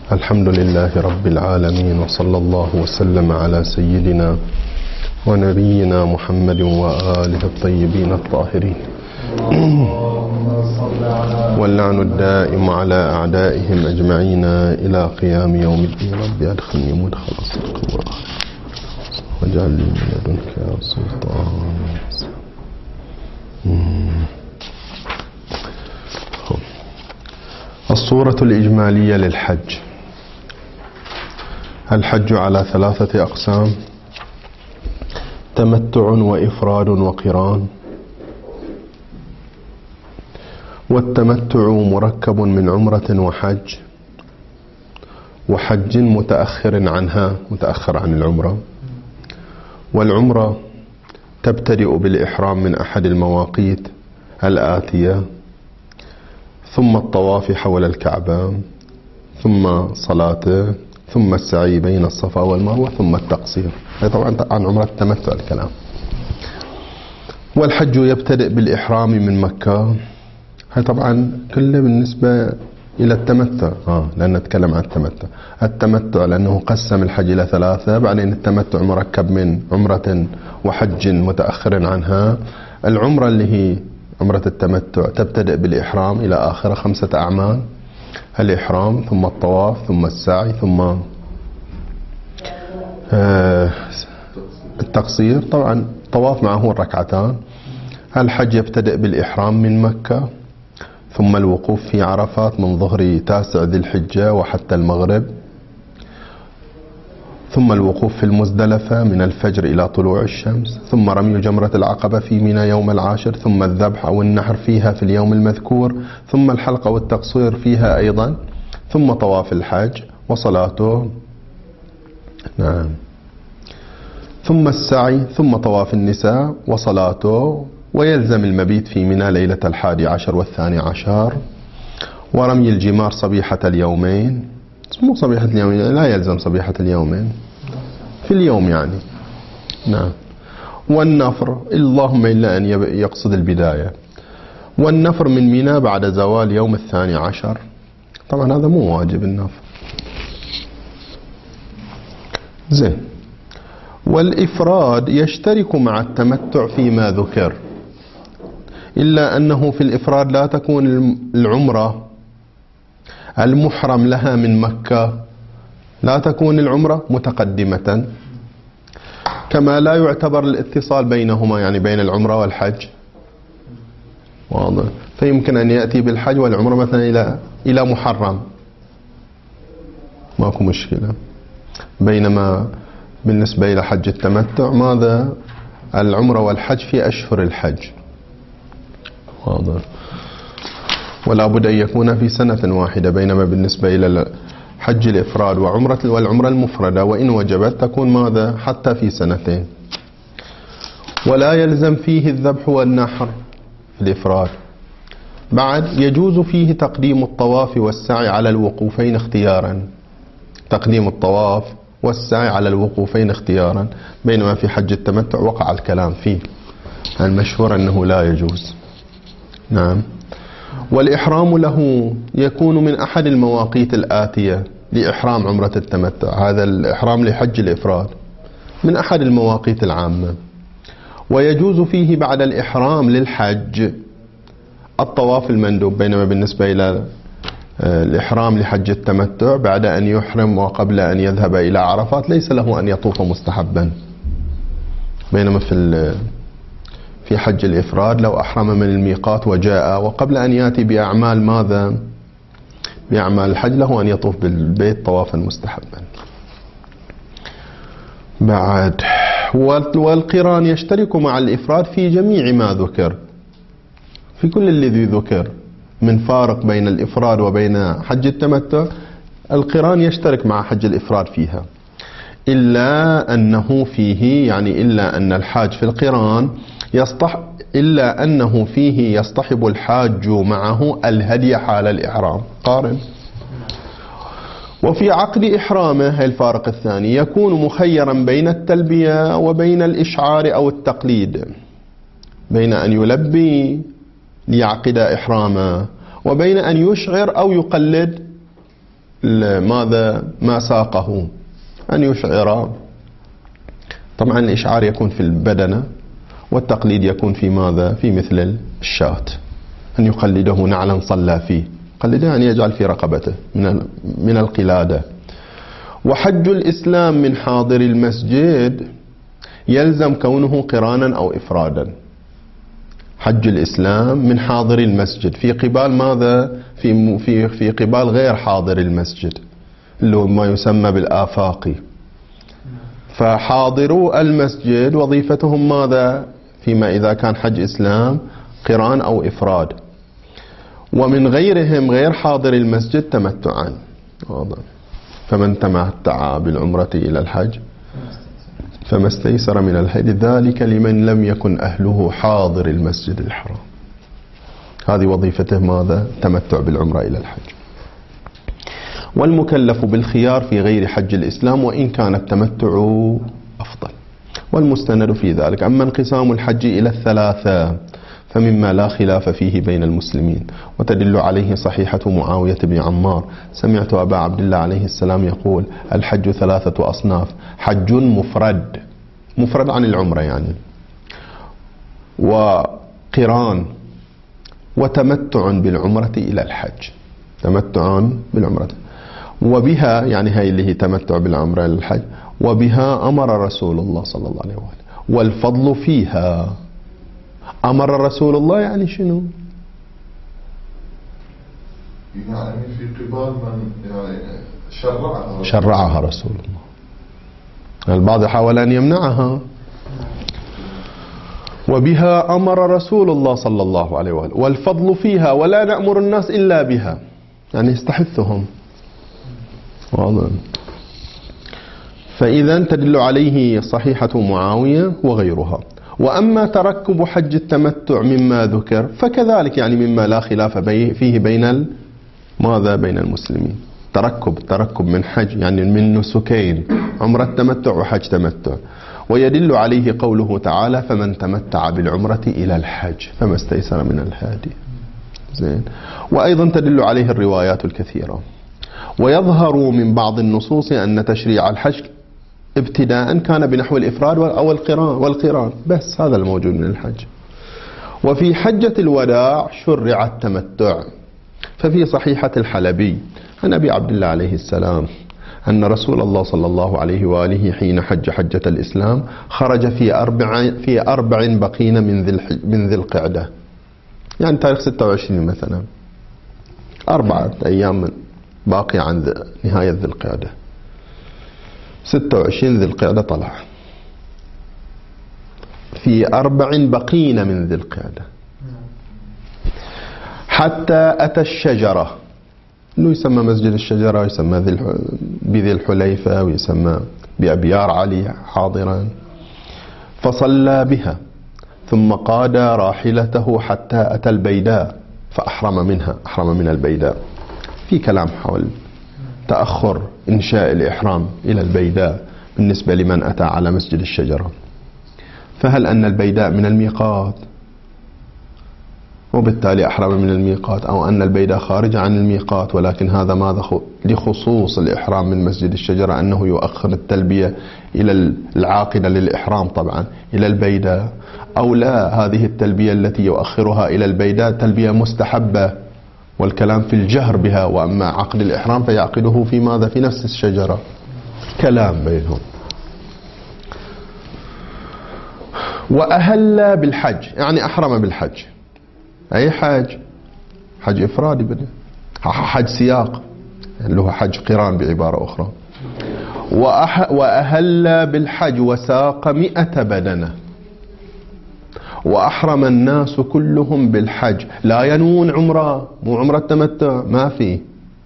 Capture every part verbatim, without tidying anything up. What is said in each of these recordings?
الحمد لله رب العالمين، وصلى الله وسلم على سيدنا ونبينا محمد وآله الطيبين الطاهرين، واللعن الدائم على أعدائهم أجمعين إلى قيام يوم الدين. رب أدخلني مدخل الصدق واجعل لي من لدنك سلطان. الصورة الإجمالية للحج. الحج على ثلاثة أقسام: تمتع وإفراد وقران. والتمتع مركب من عمرة وحج وحج متأخر عنها، متأخر عن العمرة. والعمرة تبتدئ بالإحرام من أحد المواقيت الآتية، ثم الطواف حول الكعبة، ثم صلاته، ثم السعي بين الصفا والمروة، ثم التقصير. هذا طبعا عن عمرة التمتع الكلام. والحج يبتدئ بالإحرام من مكة. هذا طبعا كله بالنسبة إلى التمتع، آه لأن نتكلم عن التمتع. التمتع لأنه قسم الحج إلى ثلاثة، بعدين التمتع مركب من عمرة وحج متأخر عنها. العمرة اللي هي عمرة التمتع تبتدئ بالإحرام إلى آخر خمسة أعمال: الإحرام، ثم الطواف، ثم السعي، ثم التقصير. طبعا الطواف معه الركعتان. الحج يبتدئ بالإحرام من مكة، ثم الوقوف في عرفات من ظهر تاسع ذي الحجة وحتى المغرب، ثم الوقوف في المزدلفة من الفجر إلى طلوع الشمس، ثم رمي جمرة العقبة في منى يوم العاشر، ثم الذبح أو النحر فيها في اليوم المذكور، ثم الحلق والتقصير فيها أيضا، ثم طواف الحج وصلاته، نعم، ثم السعي، ثم طواف النساء وصلاته، ويلزم المبيت في منى ليلة الحادي عشر والثاني عشر، ورمي الجمار صبيحة اليومين. مو صبيحة اليومين، لا يلزم صبيحة اليومين، في اليوم يعني، نعم. والنفر اللهم إلا أن يقصد البداية. والنفر من منى بعد زوال يوم الثاني عشر. طبعا هذا مو واجب النفر، زين. والإفراد يشترك مع التمتع فيما ذكر، إلا أنه في الإفراد لا تكون العمرة المحرم لها من مكة، لا تكون العمرة متقدمة، كما لا يعتبر الاتصال بينهما، يعني بين العمرة والحج، واضح. فيمكن أن يأتي بالحج والعمرة مثلا إلى إلى محرم، ماكو مشكلة. بينما بالنسبة إلى حج التمتع ماذا؟ العمرة والحج في أشهر الحج، واضح. ولا بد أن يكون في سنة واحدة. بينما بالنسبة إلى حج الإفراد وعمرة والعمرة المفردة وإن وجبت تكون ماذا؟ حتى في سنتين. ولا يلزم فيه الذبح والنحر في الإفراد. بعد يجوز فيه تقديم الطواف والسعي على الوقوفين اختيارا، تقديم الطواف والسعي على الوقوفين اختيارا، بينما في حج التمتع وقع الكلام فيه، المشهور أنه لا يجوز، نعم. والإحرام له يكون من أحد المواقيت الآتية لإحرام عمرة التمتع. هذا الإحرام لحج الإفراد من أحد المواقيت العامة. ويجوز فيه بعد الإحرام للحج الطواف المندوب، بينما بالنسبة إلى الإحرام لحج التمتع بعد أن يحرم وقبل أن يذهب إلى عرفات ليس له أن يطوف مستحبا. بينما في في حج الإفراد لو أحرم من الميقات وجاء وقبل أن يأتي بأعمال ماذا؟ بأعمال الحج له أن يطوف بالبيت طوافا مستحبا. بعد والقران يشترك مع الإفراد في جميع ما ذكر، في كل الذي ذكر من فارق بين الإفراد وبين حج التمتع. القران يشترك مع حج الإفراد فيها، إلا أنه فيه يعني إلا أن الحاج في القران يصطح إلا أنه فيه يصطحب الحاج معه الهدي حال الإحرام، قارن. وفي عقد إحرامه، هي الفارق الثاني، يكون مخيرا بين التلبية وبين الإشعار أو التقليد، بين أن يلبي ليعقد إحرامه وبين أن يشعر أو يقلد ماذا ما ساقه أن يشعر. طبعا الإشعار يكون في البدنة، والتقليد يكون في ماذا؟ في مثل الشاة، أن يقلده نعلا صلى فيه، قلده يعني يجعل في رقبته من من القلادة. وحج الإسلام من حاضر المسجد يلزم كونه قرانا أو إفرادا. حج الإسلام من حاضر المسجد في قبال ماذا؟ في في في قبال غير حاضر المسجد، اللي هو ما يسمى بالآفاقي. فحاضرو المسجد وظيفتهم ماذا؟ فيما إذا كان حج إسلام قران أو إفراد. ومن غيرهم غير حاضر المسجد تمتعا. فمن تمتع بالعمرة إلى الحج فما استيسر من الهدي، ذلك لمن لم يكن أهله حاضر المسجد الحرام. هذه وظيفته ماذا؟ تمتع بالعمرة إلى الحج. والمكلف بالخيار في غير حج الإسلام وإن كان التمتع أفضل. والمستند في ذلك. أما انقسام الحج إلى الثلاثة فمما لا خلاف فيه بين المسلمين، وتدل عليه صحيحة معاوية بن عمار: سمعت أبا عبد الله عليه السلام يقول: الحج ثلاثة أصناف، حج مفرد مفرد عن العمرة يعني، وقران، وتمتع بالعمرة إلى الحج. تمتع بالعمرة وبها يعني هاي اللي هي تمتع بالعمرة إلى الحج، وبها أمر رسول الله صلى الله عليه وآله، والفضل فيها. أمر رسول الله يعني شنو؟ يعني في قبال من يعني شرعها شرعها رسول الله. البعض حاول أن يمنعها. وبها أمر رسول الله صلى الله عليه وآله، والفضل فيها، ولا نأمر الناس إلا بها، يعني يستحثهم. واضح. فإذا تدل عليه صحيحة معاوية وغيرها. وأما تركب حج التمتع مما ذكر فكذلك يعني مما لا خلاف فيه بين ماذا؟ بين المسلمين. تركب تركب من حج يعني من نسكين، عمرة تمتع وحج تمتع. ويدل عليه قوله تعالى: فمن تمتع بالعمرة إلى الحج فما استيسر من الهادي. زين. وأيضا تدل عليه الروايات الكثيرة. ويظهر من بعض النصوص أن تشريع الحج ابتداء كان بنحو الإفراد أو القران والقران بس، هذا الموجود من الحج. وفي حجة الوداع شرع التمتع. ففي صحيحة الحلبي عن أبي عبد الله عليه السلام أن رسول الله صلى الله عليه وآله حين حج حجة الإسلام خرج في أربع في أربع بقين من ذي من ذي القعدة، يعني تاريخ ستة وعشرين مثلا، أربعة أيام باقي عن نهاية ذي القعدة. ستة وعشرين ذي القعدة طلع في أربع بقين من ذي القعدة، حتى أتى الشجرة، إنه يسمى مسجد الشجرة، يسمى بذي الحليفة، ويسمى بأبيار علي حاضرا. فصلى بها ثم قاد راحلته حتى أتى البيداء فأحرم منها، أحرم من البيداء. في كلام حول تأخر إنشاء الإحرام إلى البيداء بالنسبة لمن أتى على مسجد الشجرة. فهل أن البيداء من الميقات وبالتالي أحرم من الميقات، أو أن البيداء خارج عن الميقات ولكن هذا ماذا لخصوص الإحرام من مسجد الشجرة، أنه يؤخر التلبية إلى العاقدة للإحرام طبعا إلى البيداء، أو لا هذه التلبية التي يؤخرها إلى البيداء تلبية مستحبة والكلام في الجهر بها، وأما عقد الإحرام فيعقده في ماذا؟ في نفس الشجرة. كلام بينهم. وأهل بالحج يعني أحرم بالحج. أي حج؟ حج إفرادي بدأ، حج سياق اللي هو حج قران بعبارة أخرى. وأح وأهل بالحج وساق مئة بدنة. وأحرم الناس كلهم بالحج، لا ينوون عمره، مو عمرة تمتع ما في.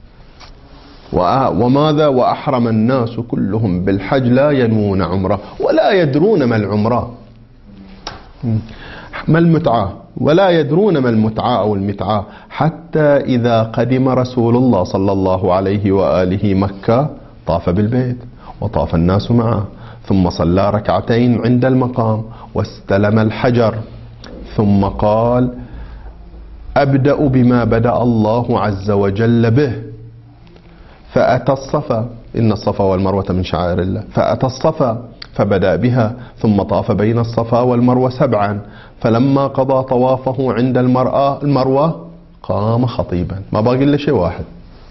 وماذا؟ وأحرم الناس كلهم بالحج لا ينوون عمره ولا يدرون ما العمرة ما المتعة، ولا يدرون ما المتعة أو المتعة، حتى إذا قدم رسول الله صلى الله عليه وآله مكة طاف بالبيت وطاف الناس معه، ثم صلى ركعتين عند المقام واستلم الحجر، ثم قال: أبدأ بما بدأ الله عز وجل به، فأتى الصفا، إن الصفا والمروة من شعائر الله، فأتى الصفا فبدأ بها ثم طاف بين الصفا والمروة سبعا، فلما قضى طوافه عند المرأة المروة قام خطيبا. ما باقي إلا شيء واحد،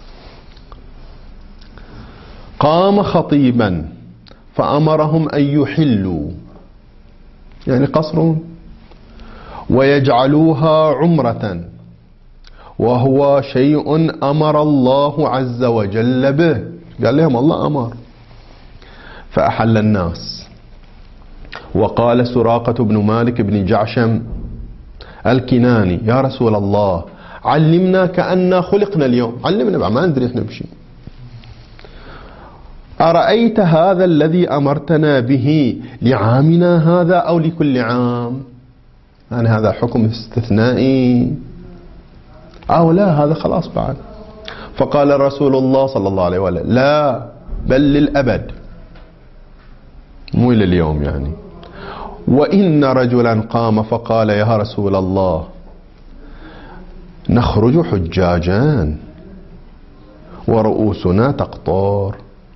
قام خطيبا فأمرهم أن يحلوا يعني قصرون ويجعلوها عمرة، وهو شيء أمر الله عز وجل به. قال لهم الله أمر. فأحل الناس. وقال سراقة بن مالك بن جعشم الكناني يا رسول الله علمنا كأننا خلقنا اليوم، علمنا ما ندري احنا بشيء. أرأيت هذا الذي أمرتنا به لعامنا هذا أو لكل عام؟ يعني هذا حكم استثنائي أو لا هذا خلاص بعد؟ فقال رسول الله صلى الله عليه وسلم لا بل للأبد، مو إلى اليوم يعني. وإن رجلا قام فقال يا رسول الله نخرج حجاجان ورؤوسنا تقطر،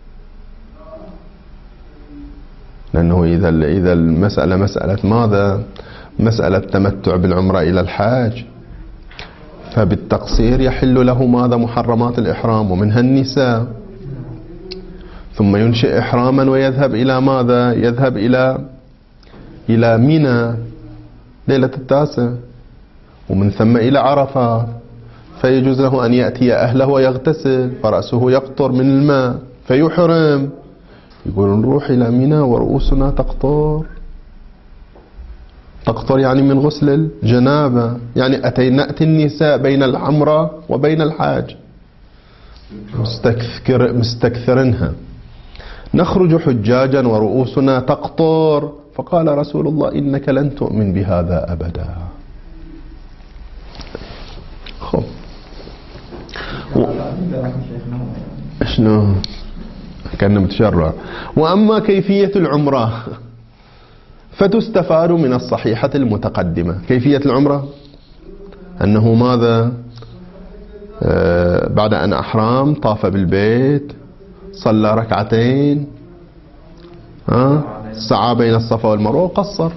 لأنه إذا إذا المسألة مسألة ماذا؟ مسألة تمتع بالعمرة إلى الحاج، فبالتقصير يحل له ماذا؟ محرمات الإحرام ومنها النساء، ثم ينشئ إحراما ويذهب إلى ماذا؟ يذهب إلى إلى منى ليلة التاسع، ومن ثم إلى عرفات، فيجوز له أن يأتي أهله ويغتسل فرأسه يقطر من الماء فيحرم. يقول نروح إلى منى ورؤوسنا تقطر، تقطر يعني من غسل الجنابة، يعني أتينا نأتي النساء بين العمرة وبين الحاج مستكثر مستكثرنها. نخرج حجاجا ورؤوسنا تقطر، فقال رسول الله إنك لن تؤمن بهذا أبدا. خب و... شنو كان متشرع. وأما كيفية العمرة فتستفاد من الصحيحة المتقدمة. كيفية العمرة أنه ماذا؟ آه بعد أن أحرام طاف بالبيت، صلى ركعتين، آه سعى بين الصفا والمروة وقصر.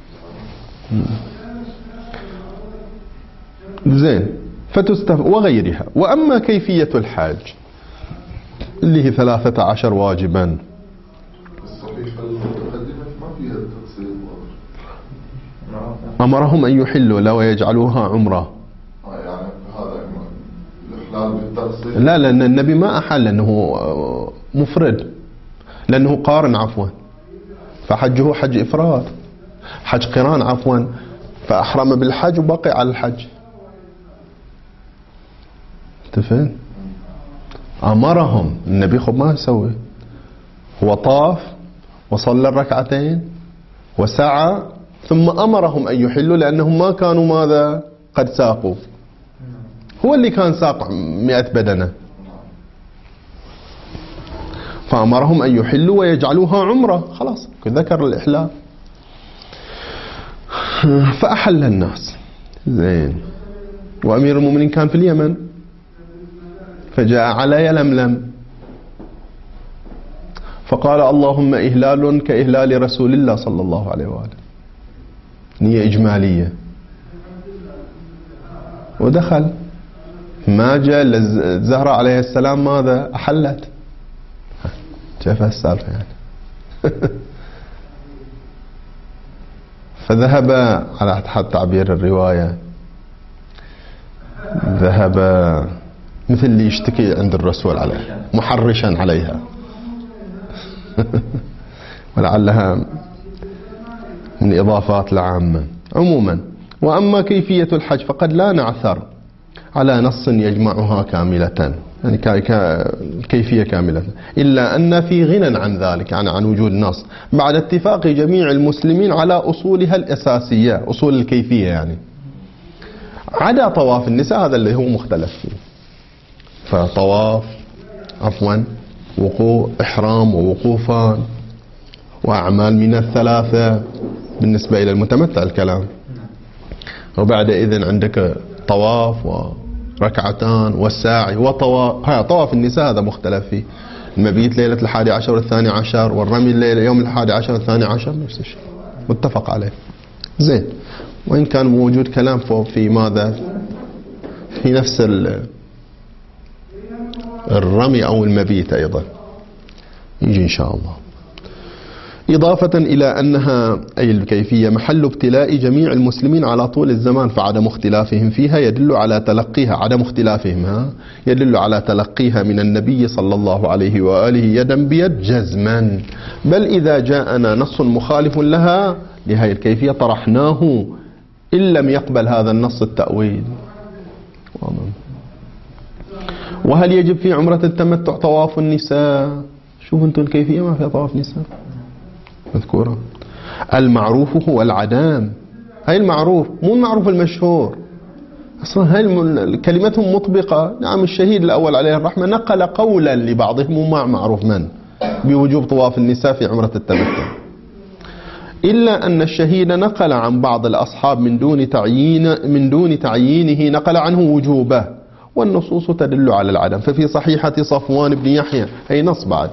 زين فتستف وغيرها. وأما كيفية الحاج اللي هي ثلاثة عشر واجبا، الصحيحة المتقدمة ما فيها التقصير. أمرهم أن يحلوا لا ويجعلوها عمرة. يعني هذا الإحلال بالتقصير لا، لأن النبي ما أحل لأنه مفرد، لأنه قارن عفوا، فحجه حج إفراد، حج قران عفوا، فأحرم بالحج وبقي على الحج. تفهم؟ أمرهم النبي خب ما يسوي، هو طاف وصلى الركعتين وسعى ثم أمرهم أن يحلوا لأنهم ما كانوا ماذا؟ قد ساقوا. هو اللي كان ساق مئة بدنة، فأمرهم أن يحلوا ويجعلوها عمرة. خلاص ذكر الإحلال. فأحل الناس. زين. وأمير المؤمنين كان في اليمن، فجاء على يلملم فقال اللهم إهلال كإهلال رسول الله صلى الله عليه وآله، نية إجمالية. ودخل ما جاء الزهرة عليه السلام ماذا؟ أحلت. كيف السالفة يعني؟ فذهب على حد تعبير الرواية، ذهب مثل اللي يشتكي عند الرسول عليه محرشا عليها ولعلها من إضافات العامة. عموما وأما كيفية الحج فقد لا نعثر على نص يجمعها كاملة، يعني كيفية كاملة، إلا أن في غنى عن ذلك، يعني عن وجود نص بعد اتفاق جميع المسلمين على أصولها الأساسية، أصول الكيفية يعني، عدا طواف النساء هذا اللي هو مختلف فيه. فطواف عفوا وقوع إحرام ووقوفان وأعمال من الثلاثة بالنسبة إلى المتمتع الكلام، وبعد إذن عندك طواف ركعتان والساعي وطواف. ها طواف النساء هذا مختلف فيه، المبيت ليلة الحادي عشر والثاني عشر، والرمي الليلة يوم الحادي عشر والثاني عشر، نفس الشيء متفق عليه. زين، وإن كان موجود كلام فوق في ماذا، في نفس الرمي أو المبيت أيضا يجي إن شاء الله. إضافة إلى أنها أي الكيفية محل ابتلاء جميع المسلمين على طول الزمان، فعدم اختلافهم فيها يدل على تلقيها، عدم اختلافهم ها يدل على تلقيها من النبي صلى الله عليه وآله يدا بيد جزما. بل إذا جاءنا نص مخالف لها لهذه الكيفية طرحناه إن لم يقبل هذا النص التأويل. وهل يجب في عمرة التمتع طواف النساء؟ شوفوا انتم الكيفية ما فيها طواف نساء مذكورة. المعروف هو العدام، هاي المعروف مو المعروف المشهور أصلا، هاي كلمتهم مطبقة. نعم الشهيد الأول عليه الرحمة نقل قولا لبعضهم وما معروف من بوجوب طواف النساء في عمرة التمتع، إلا أن الشهيد نقل عن بعض الأصحاب من دون تعيين من دون تعيينه نقل عنه وجوبه، والنصوص تدل على العدم. ففي صحيحة صفوان بن يحيى أي نص بعد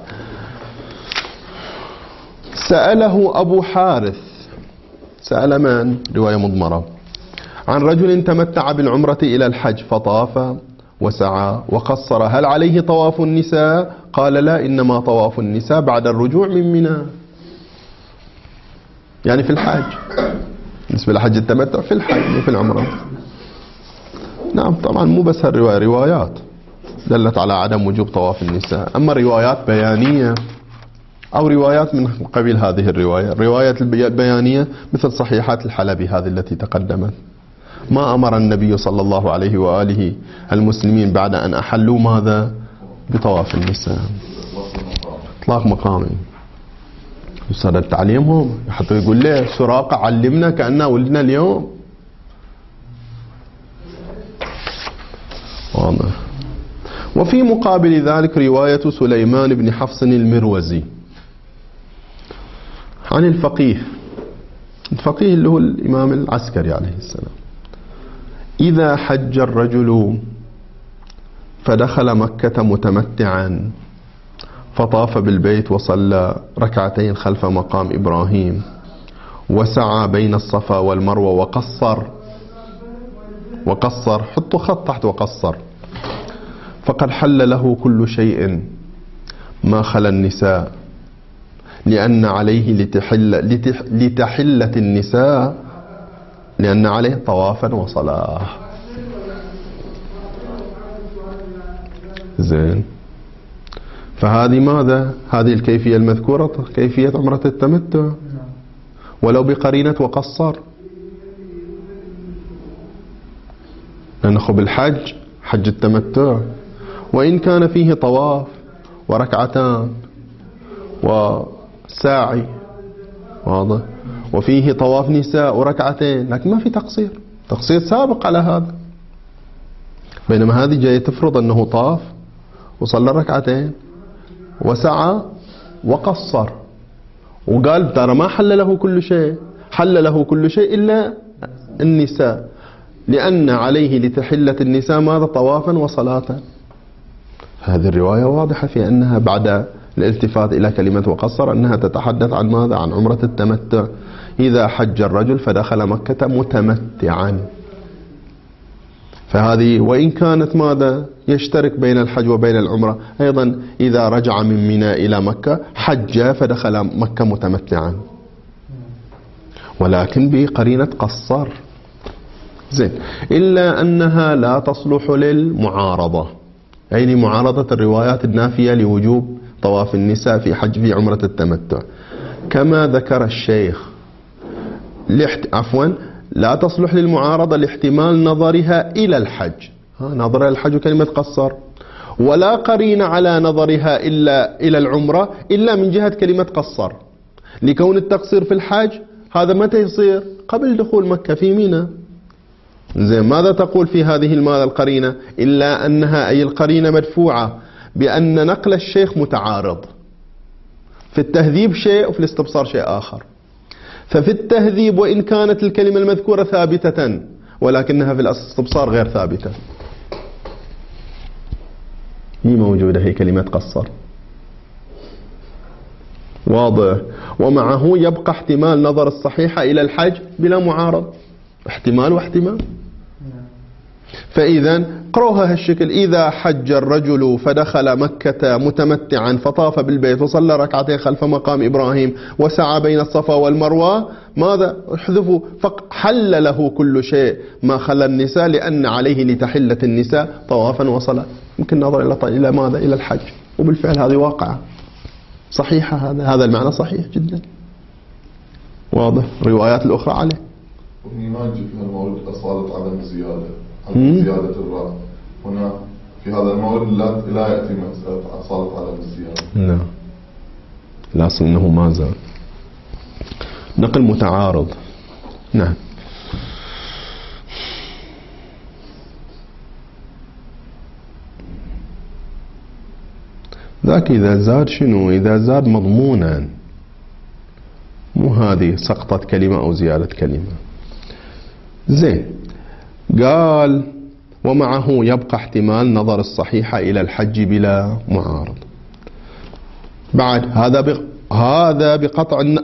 سأله أبو حارث، سأل من؟ رواية مضمرة، عن رجل تمتع بالعمرة إلى الحج فطاف وسعى وقصر، هل عليه طواف النساء؟ قال لا، إنما طواف النساء بعد الرجوع من منى، يعني في الحج، بالنسبة لحج التمتع في الحج وفي العمرة. نعم طبعا مو بس هالرواية، روايات دلت على عدم وجوب طواف النساء، أما روايات بيانية أو روايات من قبيل هذه الرواية، الروايات البيانية مثل صحيحات الحلبي هذه التي تقدمت، ما أمر النبي صلى الله عليه وآله المسلمين بعد أن أحلوا ماذا؟ بطواف النساء، إطلاق مقامي. يصدر تعليمهم حتى يقول له سراقة علمنا كأننا ولدنا اليوم. واضح. وفي مقابل ذلك رواية سليمان بن حفص المروزي عن الفقيه، الفقيه اللي هو الإمام العسكري عليه السلام، إذا حج الرجل فدخل مكة متمتعا فطاف بالبيت وصلى ركعتين خلف مقام إبراهيم وسعى بين الصفا والمروة وقصر وقصر حطوا خط تحت وقصر، فقد حل له كل شيء ما خلا النساء، لأن عليه لتحل لتح لتحلة النساء لأن عليه طوافا وصلاة. زين، فهذه ماذا؟ هذه الكيفية المذكورة كيفية عمرة التمتع، ولو بقرينة وقصر، لأنه بالحج حج التمتع وإن كان فيه طواف وركعتان وساعي واضح، وفيه طواف نساء وركعتين، لكن ما في تقصير، تقصير سابق على هذا. بينما هذه جاية تفرض أنه طاف وصلى ركعتين وسعى وقصر، وقال ترى ما حل له كل شيء، حل له كل شيء إلا النساء، لأن عليه لتحلة النساء ماذا؟ طوافا وصلاة. هذه الرواية واضحة في أنها بعد الالتفات إلى كلمة وقصر أنها تتحدث عن ماذا؟ عن عمرة التمتع. إذا حج الرجل فدخل مكة متمتعا، فهذه وإن كانت ماذا؟ يشترك بين الحج وبين العمرة. أيضا إذا رجع من منى إلى مكة حج فدخل مكة متمتعا، ولكن بقرينة قصر. زين، إلا أنها لا تصلح للمعارضة، أي لمعارضة الروايات النافية لوجوب طواف النساء في حج في عمرة التمتع، كما ذكر الشيخ لحت... عفوا لا تصلح للمعارضة لاحتمال نظرها إلى الحج، ها نظرها إلى الحج كلمة قصر، ولا قرين على نظرها إلا إلى العمرة إلا من جهة كلمة قصر، لكون التقصير في الحج هذا متى يصير؟ قبل دخول مكة في منى. زين، ماذا تقول في هذه الماذا القرينة؟ إلا أنها أي القرينة مدفوعة بأن نقل الشيخ متعارض، في التهذيب شيء وفي الاستبصار شيء آخر. ففي التهذيب وإن كانت الكلمة المذكورة ثابتة ولكنها في الاستبصار غير ثابتة. هي موجودة، هي كلمة قصر. واضح. ومعه يبقى احتمال نظر الصحيحة إلى الحج بلا معارض، احتمال واحتمال. فإذا قروها هالشكل: إذا حج الرجل فدخل مكة متمتعا فطاف بالبيت وصلى ركعتين خلف مقام إبراهيم وسعى بين الصفا والمروة، ماذا احذفوا؟ فحل له كل شيء ما خلى النساء، لأن عليه لتحلة النساء طوافا وصلاة. يمكن نظر إلى إلى ماذا؟ إلى الحج. وبالفعل هذه واقعة صحيحة، هذا هذا المعنى صحيح جدا. واضح. الروايات الأخرى عليه. وهي ما يجي فيها المورد أصالة عدم الزيادة، عدم زيادة الراء. هنا في هذا المورد لا لا يأتي مسألة أصالة عدم الزيادة. نعم. الأصل أنه ما زال. نقل متعارض. نعم. ذاك إذا زاد شنو؟ إذا زاد مضمونا، مو هذه سقطت كلمة أو زيادة كلمة. زين. قال: ومعه يبقى احتمال نظر الصحيحة إلى الحج بلا معارض. بعد هذا بق... هذا بقطع الن...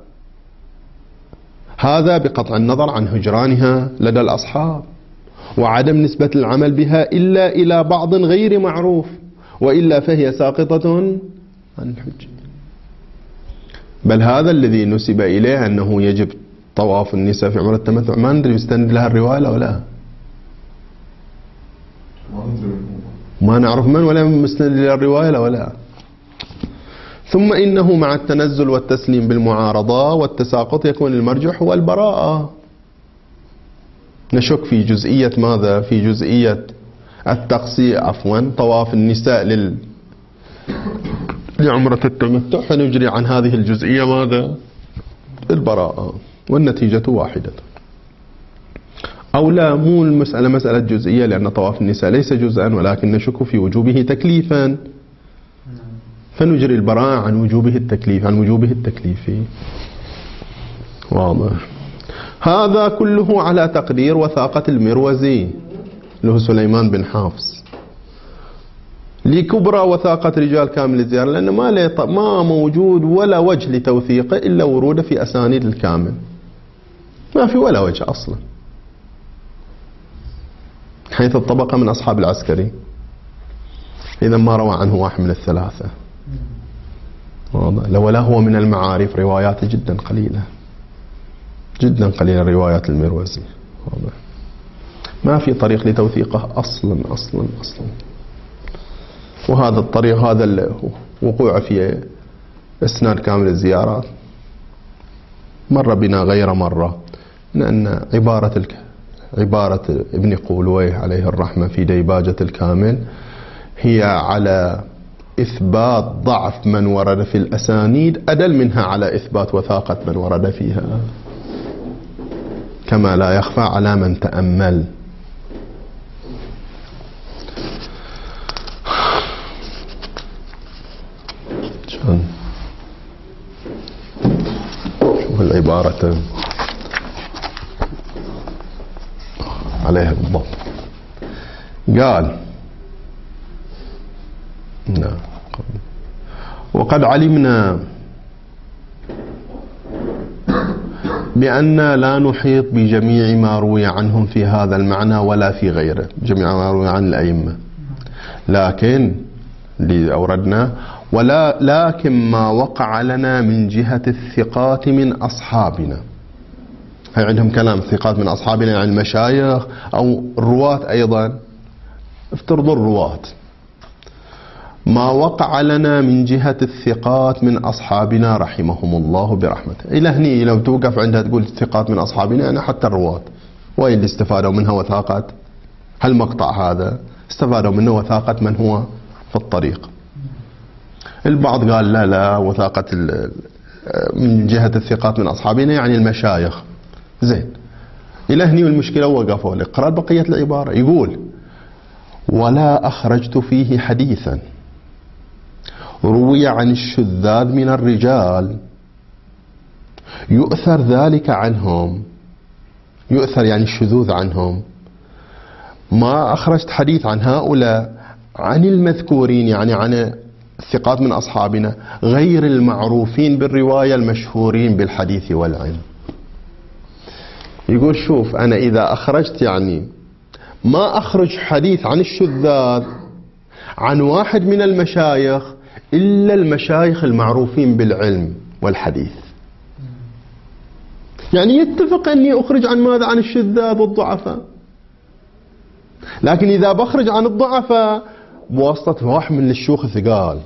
هذا بقطع النظر عن هجرانها لدى الأصحاب، وعدم نسبة العمل بها إلا إلى بعض غير معروف، وإلا فهي ساقطة عن الحج. بل هذا الذي نسب إليه أنه يجب طواف النساء في عمرة التمتع، ما ندري يستند لها الرواية ولا لا، ما نعرف من ولا مستند لها الرواية ولا. ثم إنه مع التنزل والتسليم بالمعارضة والتساقط يكون المرجح هو البراءة. نشك في جزئية ماذا؟ في جزئية التقصير، عفوا طواف النساء لل... لعمرة التمتع، فنجري عن هذه الجزئية ماذا؟ البراءة، والنتيجة واحدة. أو لا، مو المسألة مسألة جزئية، لأن طواف النساء ليس جزءا، ولكن نشك في وجوبه تكليفا، فنجري البراءة عن وجوبه التكليف عن وجوبه التكليفي. واضح. هذا كله على تقدير وثاقة المروزي له سليمان بن حافظ لكبرى وثاقة رجال كامل الزيارة، لأنه ما ما موجود ولا وجه لتوثيقه إلا وروده في أسانيد الكامل، ما في ولا وجه أصلا، حيث الطبقة من أصحاب العسكري، إذا ما روى عنه واحد من الثلاثة. واضح. ولا هو من المعارف، رواياته جدا قليلة جدا قليلة روايات المروزي. واضح. ما في طريق لتوثيقه أصلا أصلا أصلا. وهذا الطريق، هذا الوقوع في إسناد كامل الزيارات مر بنا غير مرة، لأن عبارة الك... عبارة ابن قولويه عليه الرحمة في ديباجة الكامل هي على إثبات ضعف من ورد في الأسانيد أدل منها على إثبات وثاقة من ورد فيها، كما لا يخفى على من تأمل. شوف العبارة عليها بالضبط. قال: نعم. وقد علمنا بأن لا نحيط بجميع ما روي عنهم في هذا المعنى ولا في غيره، جميع ما روي عن الأئمة، لكن اللي أوردنا ولا لكن ما وقع لنا من جهة الثقات من أصحابنا. هي عندهم كلام الثقات من أصحابنا يعني المشايخ أو الرواة أيضا، افترضوا الرواة. ما وقع لنا من جهة الثقات من أصحابنا رحمهم الله برحمته. إلى هني لو توقف عندها تقول الثقات من أصحابنا، أنا حتى الرواة وين اللي استفادوا منها وثاقة هالمقطع هذا؟ استفادوا منه وثاقة من هو في الطريق. البعض قال لا لا وثاقة من جهة الثقات من أصحابنا يعني المشايخ. زين، إلى هني المشكلة وقفوا. اقرأ بقية العبارة. يقول: ولا أخرجت فيه حديثا روي عن الشذاذ من الرجال يؤثر ذلك عنهم، يؤثر يعني الشذوذ عنهم. ما أخرجت حديث عن هؤلاء عن المذكورين يعني عن الثقات من أصحابنا غير المعروفين بالرواية المشهورين بالحديث والعلم. يقول شوف أنا إذا أخرجت يعني ما أخرج حديث عن الشذاذ عن واحد من المشايخ إلا المشايخ المعروفين بالعلم والحديث. يعني يتفق أني أخرج عن ماذا؟ عن الشذاذ والضعفاء. لكن إذا بخرج عن الضعفاء بواسطة واحد من الشيوخ الثقال،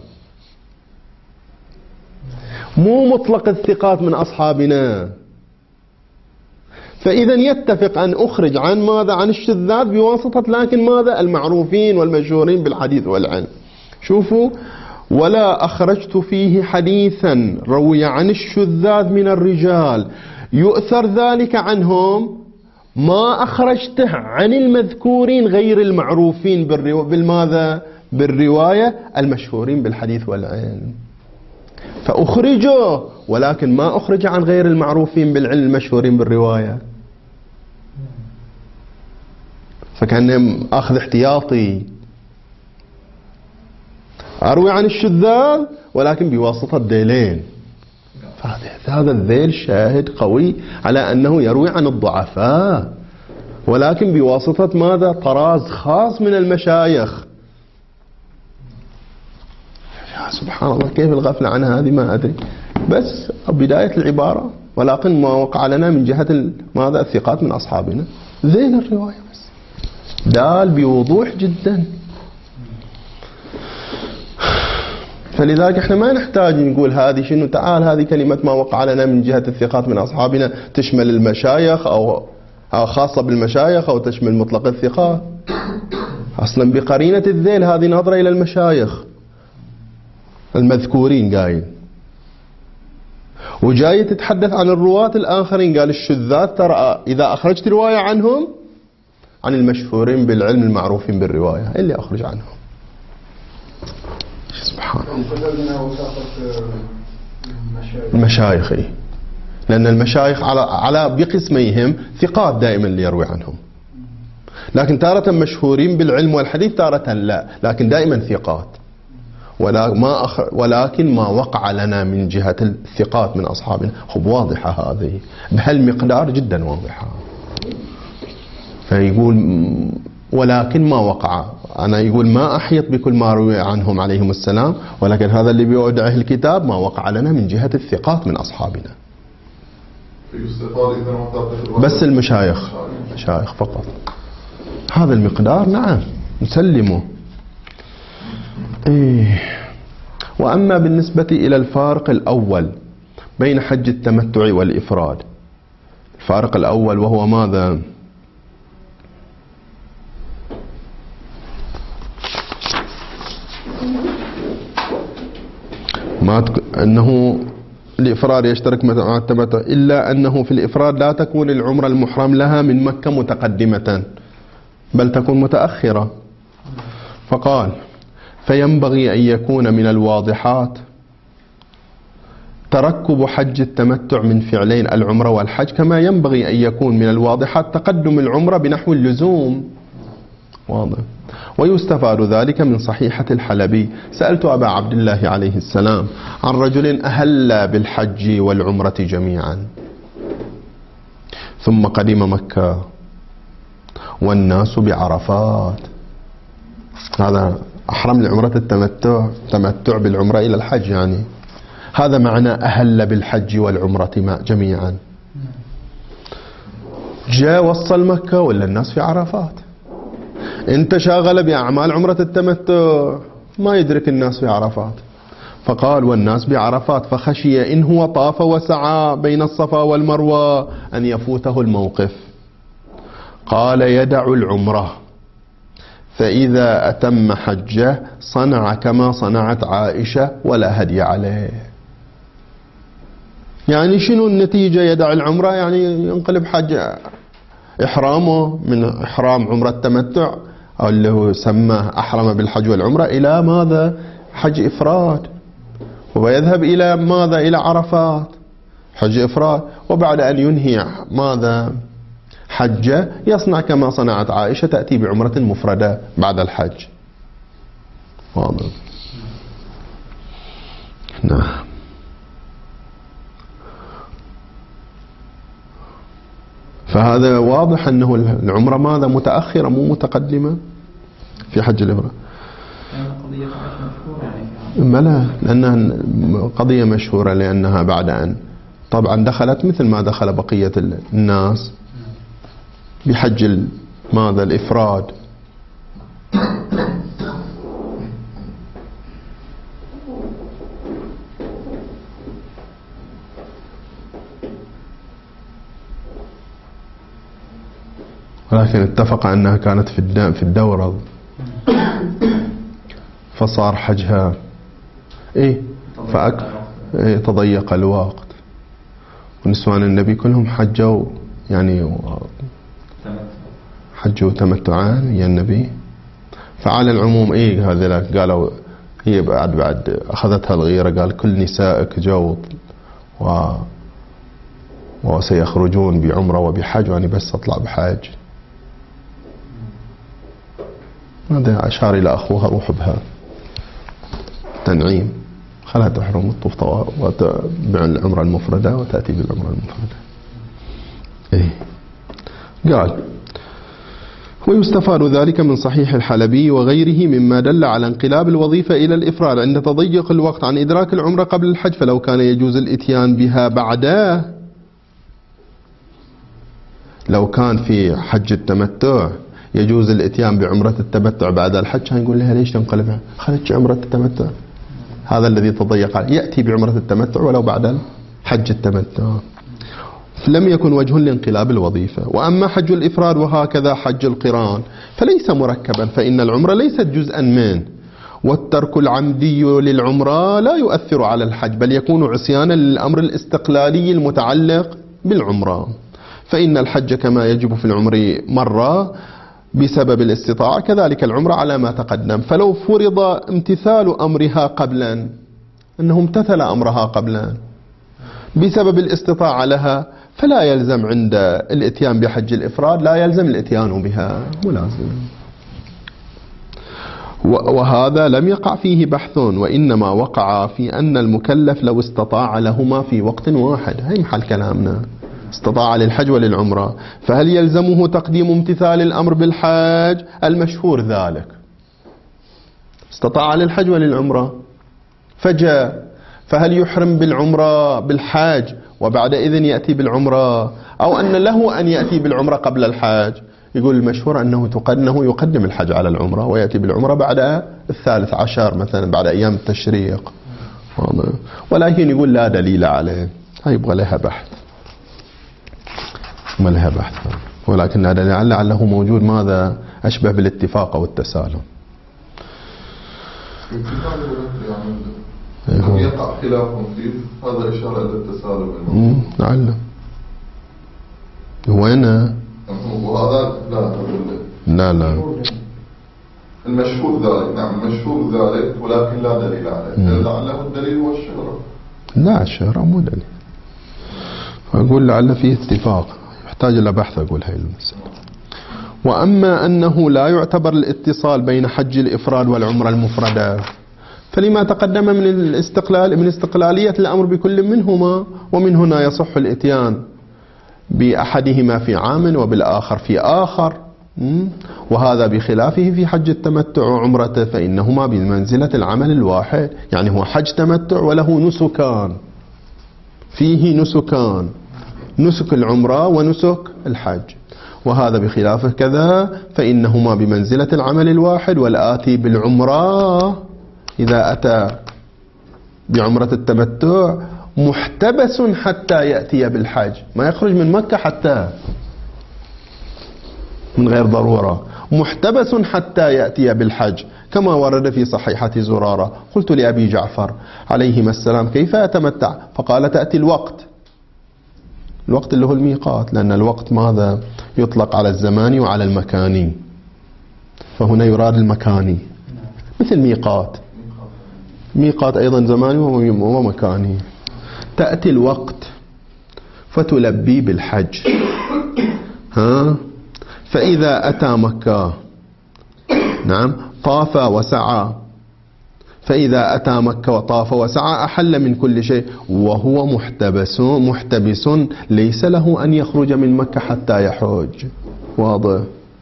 مو مطلق الثقات من أصحابنا. فإذا يتفق أن أخرج عن ماذا؟ عن الشذاذ بواسطة لكن ماذا؟ المعروفين والمشهورين بالحديث والعلم. شوفوا، ولا أخرجت فيه حديثا روي عن الشذاذ من الرجال يؤثر ذلك عنهم ما أخرجته عن المذكورين غير المعروفين بالرو... بالماذا؟ بالرواية المشهورين بالحديث والعلم. فأخرجه ولكن ما أخرج عن غير المعروفين بالعلم المشهورين بالرواية. فكان أخذ احتياطي، أروي عن الشذاذ ولكن بواسطة الذيلين. هذا الذيل شاهد قوي على أنه يروي عن الضعفاء ولكن بواسطة ماذا؟ طراز خاص من المشايخ. سبحان الله، كيف الغفلة عن هذه ما أدري. بس بداية العبارة ولكن ما وقع لنا من جهة ماذا؟ الثقات من أصحابنا ذيل الرواية بس دال بوضوح جدا. فلذلك احنا ما نحتاج نقول هذه شنو، تعال هذه كلمة ما وقع لنا من جهة الثقات من أصحابنا تشمل المشايخ أو أو خاصة بالمشايخ أو تشمل مطلق الثقات. أصلا بقرينة الذيل هذه نظرة إلى المشايخ المذكورين قايل، وجاي تتحدث عن الرواة الآخرين قال الشذاذ ترى إذا أخرجت رواية عنهم عن المشهورين بالعلم المعروفين بالرواية اللي أخرج عنهم. سبحان الله. المشايخ، لأن المشايخ على على بقسميهم ثقات دائما اللي يروي عنهم، لكن تارة مشهورين بالعلم والحديث تارة لا، لكن دائما ثقات. ولا ما أخ... ولكن ما وقع لنا من جهة الثقات من أصحابنا خب واضحة هذه بهالمقدار جدا واضحة. فيقول ولكن ما وقع، أنا يقول ما أحيط بكل ما روي عنهم عليهم السلام، ولكن هذا اللي بيودعه الكتاب ما وقع لنا من جهة الثقات من أصحابنا. بس المشايخ مشايخ فقط هذا المقدار نعم نسلمه. إيه. وأما بالنسبة إلى الفارق الأول بين حج التمتع والإفراد، الفارق الأول وهو ماذا؟ ما تك... أنه الإفراد يشترك مع التمتع، إلا أنه في الإفراد لا تكون العمرة المحرم لها من مكة متقدمة بل تكون متأخرة. فقال فينبغي أن يكون من الواضحات تركب حج التمتع من فعلين العمرة والحج، كما ينبغي أن يكون من الواضحات تقدم العمرة بنحو اللزوم. واضح. ويستفاد ذلك من صحيحة الحلبي: سألت أبا عبد الله عليه السلام عن رجل أهل بالحج والعمرة جميعا ثم قدم مكة والناس بعرفات، هذا أحرم لعمرة التمتع، تمتع بالعمرة إلى الحج، يعني هذا معنى أهل بالحج والعمرة جميعا. جاء وصل مكة ولا الناس في عرفات، انت شاغل بأعمال عمرة التمتع ما يدرك الناس في عرفات. فقال والناس بعرفات، فخشي إن هو طاف وسعى بين الصفا والمروة أن يفوته الموقف. قال يدع العمرة، فإذا أتم حجه صنع كما صنعت عائشة ولا هدي عليه. يعني شنو النتيجة؟ يدع العمرة يعني ينقلب حج إحرامه من إحرام عمرة التمتع أو اللي هو سماه أحرم بالحج والعمرة إلى ماذا؟ حج إفراد، ويذهب إلى ماذا؟ إلى عرفات حج إفراد، وبعد أن ينهي ماذا؟ حجه يصنع كما صنعت عائشة، تأتي بعمرة مفردة بعد الحج. واضح. نعم. فهذا واضح أنه العمرة ماذا متأخرة مو متقدمة في حج الإفراد. ما لا، لأنها قضية مشهورة لأنها بعد أن طبعا دخلت مثل ما دخل بقية الناس بحج ماذا الإفراد. ولكن اتفق أنها كانت في في الدورة فصار حجها إيه فأك إيه تضيق الوقت، ونسوان النبي كلهم حجوا يعني حجوا تمتعان يا النبي. فعلى العموم إيه هذا قالوا هي بعد بعد أخذتها الغيرة، قال كل نسائك جوط و وسيخرجون بعمرة وبحج وأنا بس أطلع بحج. هذا أشار إلى أخوها روح بها تنعيم، خلها تحرم الطوف طواف وتبع العمرة المفردة وتأتي بالعمرة المفردة. إيه قال ويستفاد ذلك من صحيح الحلبي وغيره مما دل على انقلاب الوظيفة إلى الإفراد عند تضيق الوقت عن إدراك العمرة قبل الحج، فلو كان يجوز الإتيان بها بعده، لو كان في حج التمتع يجوز الاتيان بعمرة التمتع بعد الحج، هنقول لها ليش تنقلبها؟ خلتش عمرة التمتع، هذا الذي تضيق عليه، يأتي بعمرة التمتع ولو بعد حج التمتع. لم يكن وجه لانقلاب الوظيفة. وأما حج الإفراد وهكذا حج القران فليس مركبا، فإن العمرة ليست جزءا منه، والترك العمدي للعمرة لا يؤثر على الحج، بل يكون عصيانا للأمر الاستقلالي المتعلق بالعمرة. فإن الحج كما يجب في العمر مرة بسبب الاستطاعة كذلك العمرة على ما تقدم. فلو فرض امتثال أمرها قبلا، أنه امتثل أمرها قبلا بسبب الاستطاعة لها، فلا يلزم عند الاتيان بحج الإفراد لا يلزم الاتيان بها، ملازم. وهذا لم يقع فيه بحث، وإنما وقع في أن المكلف لو استطاع لهما في وقت واحد، هي محل كلامنا، استطاع للحج وللعمرة، فهل يلزمه تقديم امتثال الأمر بالحج؟ المشهور ذلك، استطاع للحج وللعمرة فجاء، فهل يحرم بالعمرة بالحج وبعد إذن يأتي بالعمرة، أو أن له أن يأتي بالعمرة قبل الحج؟ يقول المشهور أنه أنه يقدم الحج على العمرة ويأتي بالعمرة بعد الثالث عشر مثلا بعد أيام التشريق، ولكن يقول لا دليل عليه، يبغى لها بحث، ما لها بحث، ولكن هذا لعل لعله موجود ماذا أشبه بالاتفاق أو التسالم. يعني يقع خلاف فيه، هذا إشارة إلى التسالم. لعل وين وهذا لا لا لا المشهور ذلك، نعم المشهور ذلك، ولكن لا دليل عليه، لعله الدليل هو الشهرة. لا الشهرة مو دليل، أقول لعل فيه اتفاق يحتاج إلى بحث، أقول هاي المسألة. وأما أنه لا يعتبر الاتصال بين حج الإفراد والعمرة المفردة، فلما تقدم من الاستقلال من استقلالية الأمر بكل منهما، ومن هنا يصح الإتيان بأحدهما في عام وبالآخر في آخر، وهذا بخلافه في حج التمتع وعمرته، فإنهما بمنزلة العمل الواحد، يعني هو حج تمتع وله نسكان، فيه نسكان، نسك العمرة ونسك الحج، وهذا بخلافه كذا، فإنهما بمنزلة العمل الواحد. والآتي بالعمرة إذا أتى بعمرة التمتع محتبس حتى يأتي بالحج، ما يخرج من مكة حتى من غير ضرورة، محتبس حتى يأتي بالحج، كما ورد في صحيحة زرارة. قلت لأبي جعفر عليهما السلام كيف أتمتع؟ فقال تأتي الوقت، الوقت اللي هو الميقات، لأن الوقت ماذا يطلق على الزماني وعلى المكاني، فهنا يراد المكاني مثل ميقات، ميقات أيضا زماني ومكاني. تأتي الوقت فتلبي بالحج، ها، فإذا أتى مكة نعم طاف وسعى فإذا أتى مكة وطاف وسعى أحل من كل شيء وهو محتبس محتبس ليس له أن يخرج من مكة حتى يحج. واضح؟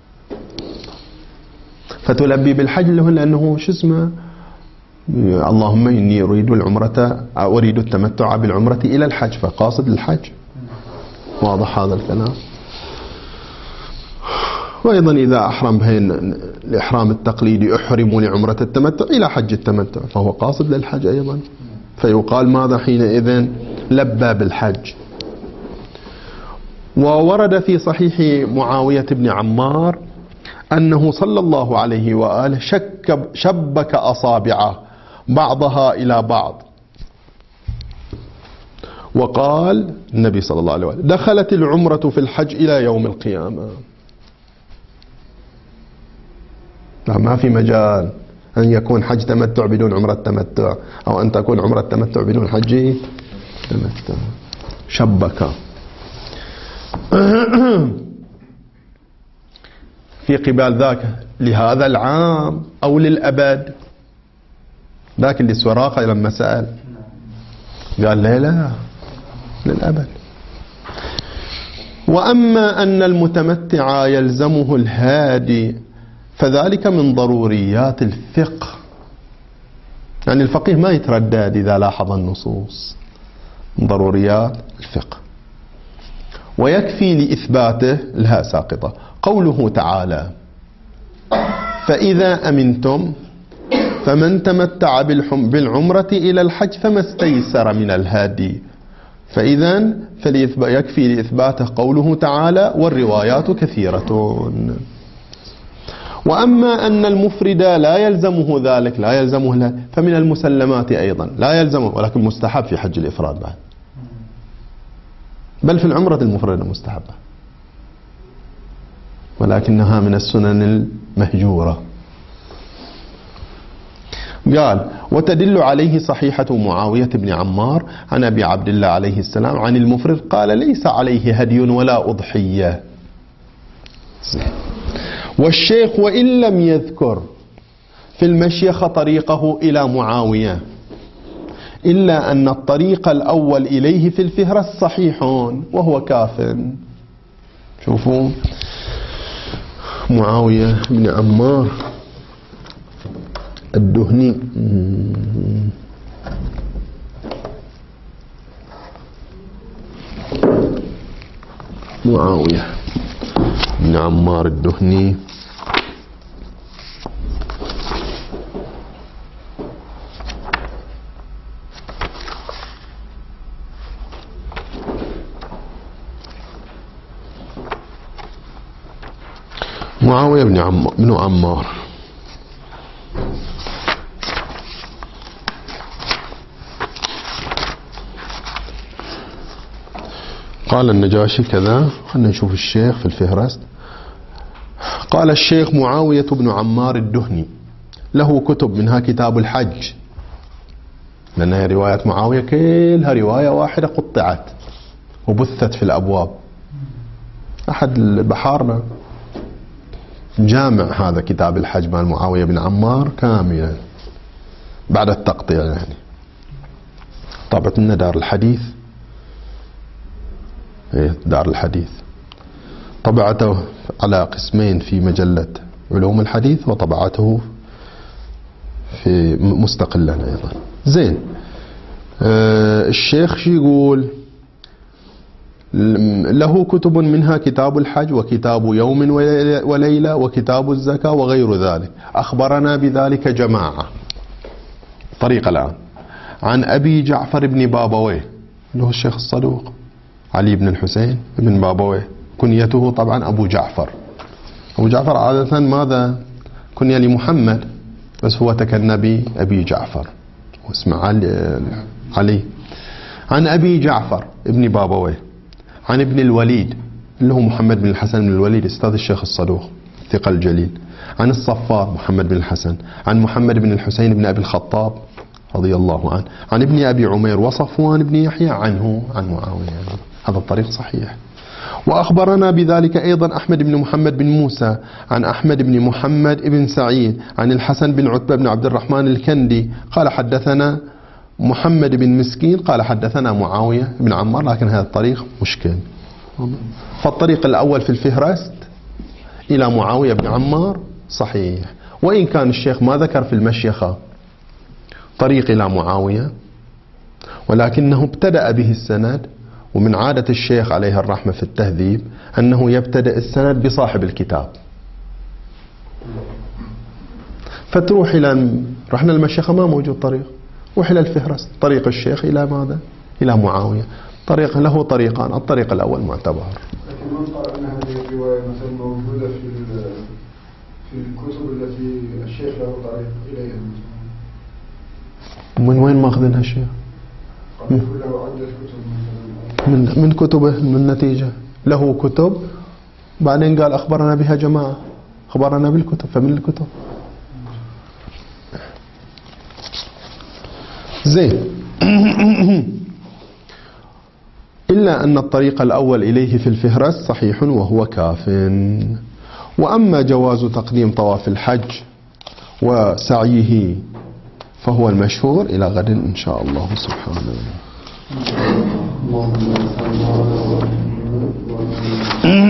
فتلبي بالحج له لأنه شو اسمه اللهم إني أريد العمرة أريد التمتع بالعمرة إلى الحج، فقاصد الحج. واضح هذا الكلام؟ وأيضا إذا أحرم بين الإحرام التقليدي أحرم لعمرة التمتع إلى حج التمتع فهو قاصد للحج أيضا، فيقال ماذا حينئذ؟ لبى بالحج. وورد في صحيح معاوية بن عمار أنه صلى الله عليه وآله شك شبك أصابعه بعضها إلى بعض وقال النبي صلى الله عليه وآله دخلت العمرة في الحج إلى يوم القيامة. ما في مجال أن يكون حج تمتع بدون عمرة تمتع، أو أن تكون عمرة تمتع بدون حج تمتع. شبك في قبال ذاك لهذا العام أو للأبد. ذاك اللي سراقة لما سأل قال لا لا للأبد. وأما أن المتمتع يلزمه الهادي فذلك من ضروريات الفقه، يعني الفقيه ما يتردد إذا لاحظ النصوص، من ضروريات الفقه. ويكفي لإثباته لها ساقطة قوله تعالى فإذا أمنتم فمن تمتع بالعمرة إلى الحج فما استيسر من الهادي. فإذا يكفي لإثباته قوله تعالى والروايات كثيرة. وأما أن المفرد لا يلزمه ذلك لا يلزمه لا فمن المسلمات أيضا لا يلزمه، ولكن مستحب في حج الإفراد بعد، بل في العمرة المفردة مستحبة، ولكنها من السنن المهجورة. قال وتدل عليه صحيحة معاوية بن عمار عن أبي عبد الله عليه السلام عن المفرد قال ليس عليه هدي ولا أضحية. والشيخ وإن لم يذكر في المشيخة طريقه إلى معاوية إلا أن الطريق الأول إليه في الفهرس صحيح وهو كاف. شوفوا معاوية بن عمار الدهني معاوية بن عمار الدهني معاوية بن عمار بن عمار قال النجاشي كذا. خلنا نشوف الشيخ في الفهرست. قال الشيخ معاوية بن عمار الدهني له كتب منها كتاب الحج، لأنها روايات معاوية كلها رواية واحدة قطعت وبثت في الأبواب. أحد البحارنا جامع هذا كتاب الحج مع معاوية بن عمار كاملا بعد التقطيع، يعني طبعت لنا دار الحديث. دار الحديث طبعته على قسمين في مجلة علوم الحديث وطبعته في مستقلا أيضا. زين. آه الشيخ شي يقول له كتب منها كتاب الحج وكتاب يوم وليلة وكتاب الزكاة وغير ذلك. أخبرنا بذلك جماعة. طريق الآن عن أبي جعفر بن بابويه له الشيخ الصدوق علي بن الحسين بن بابويه، كنيته طبعا أبو جعفر. أبو جعفر عادة ماذا كنية لمحمد، بس هو تكنى بأبي جعفر واسمه علي, علي. عن أبي جعفر ابن بابويه عن ابن الوليد اللي هو محمد بن الحسن بن الوليد استاذ الشيخ الصدوق ثقة الجليل. عن الصفار محمد بن الحسن عن محمد بن الحسين بن أبي الخطاب رضي الله عنه عن ابن أبي عمير وصفوان بن يحيى عنه عن معاوية. هذا الطريق صحيح. وأخبرنا بذلك أيضا أحمد بن محمد بن موسى عن أحمد بن محمد بن سعيد عن الحسن بن عتبة بن عبد الرحمن الكندي قال حدثنا محمد بن مسكين قال حدثنا معاوية بن عمار، لكن هذا الطريق مشكل. فالطريق الأول في الفهرست إلى معاوية بن عمار صحيح، وإن كان الشيخ ما ذكر في المشيخة طريق إلى معاوية، ولكنه ابتدأ به السند، ومن عادة الشيخ عليه الرحمة في التهذيب أنه يبتدأ السند بصاحب الكتاب. فتروح إلى رحنا المشيخة ما موجود طريق، روح إلى الفهرست طريق الشيخ إلى ماذا؟ إلى معاوية. طريق له طريقان، الطريق الأول معتبر. لكن من قال أن هذه الرواية مثلا موجودة في في الكتب التي الشيخ له طريق إليها؟ من وين ماخذينها الشيخ؟ له عدة كتب مثلا من من كتبه، من النتيجة له كتب، بعدين قال أخبرنا بها جماعة، أخبرنا بالكتب، فمن الكتب. زين. إلا أن الطريق الأول إليه في الفهرس صحيح وهو كاف. وأما جواز تقديم طواف الحج وسعيه فهو المشهور. إلى غد إن شاء الله سبحانه.